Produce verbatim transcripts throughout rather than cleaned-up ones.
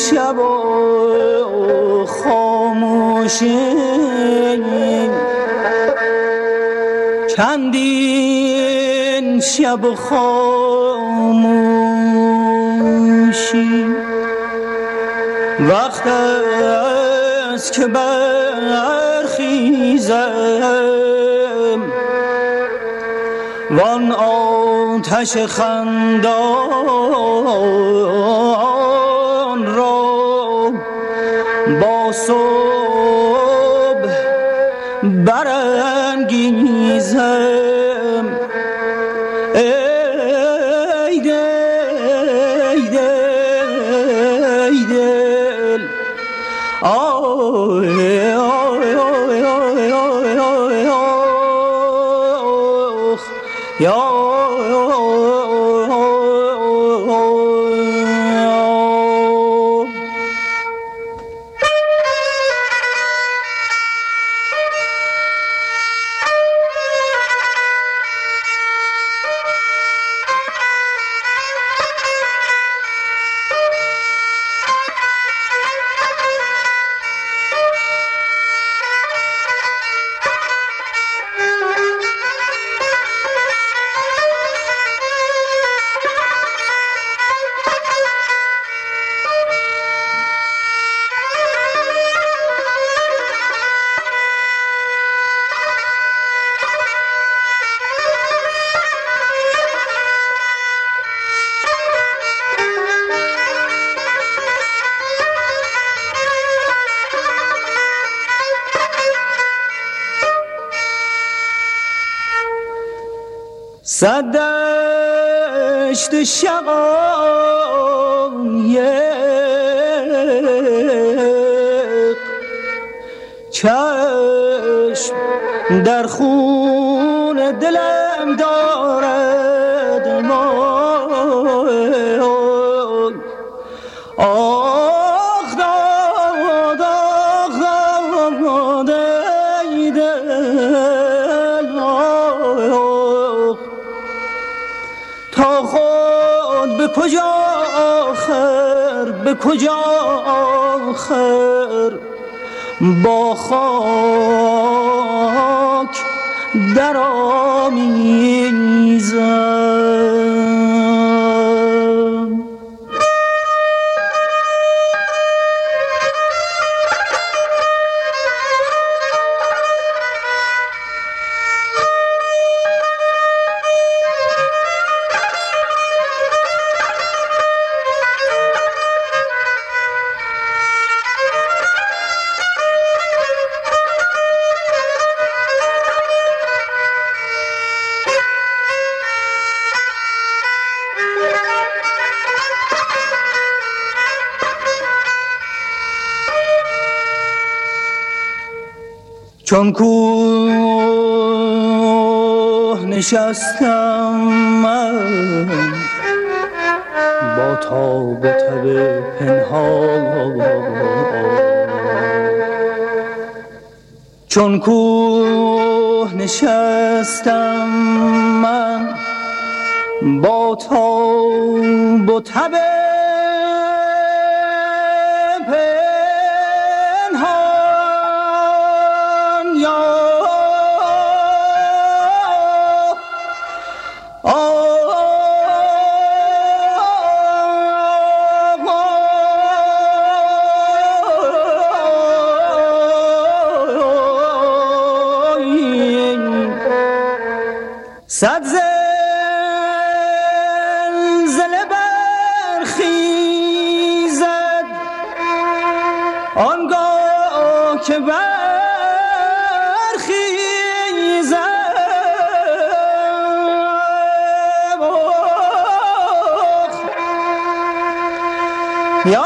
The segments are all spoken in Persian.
شب و خاموشی چندین شب و خاموشی وقت است که برخیزم وان آتش خندان را با صبح برانگیزم. ای دل ای دل ای دل آی آی آی آی آی آی یا صد دشت شقایق چشم در خون دلم دارد آخ داد آخ داد ای دل تا خود به کجا آخر به کجا آخر با خاک در آمیزم. چون کوه نشستم من با تاب و تب پنهان چون کوه نشستم من با تاب و تب صد زلزله برخیزد آنگاه که برخیزد یا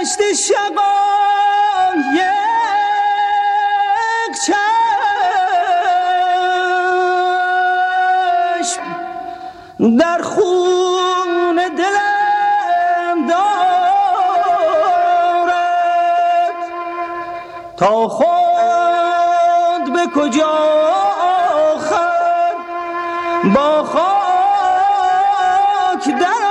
دشت شقام یک چشم در خون دلم دارد، تا خود به کجا آخر با خاک در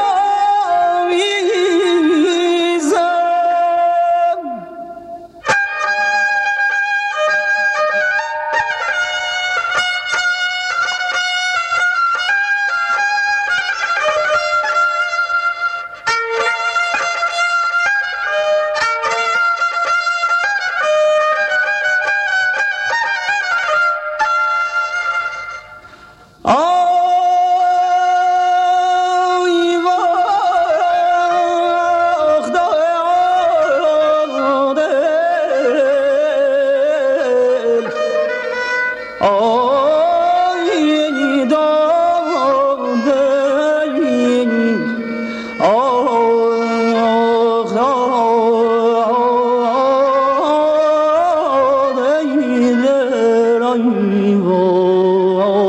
Oh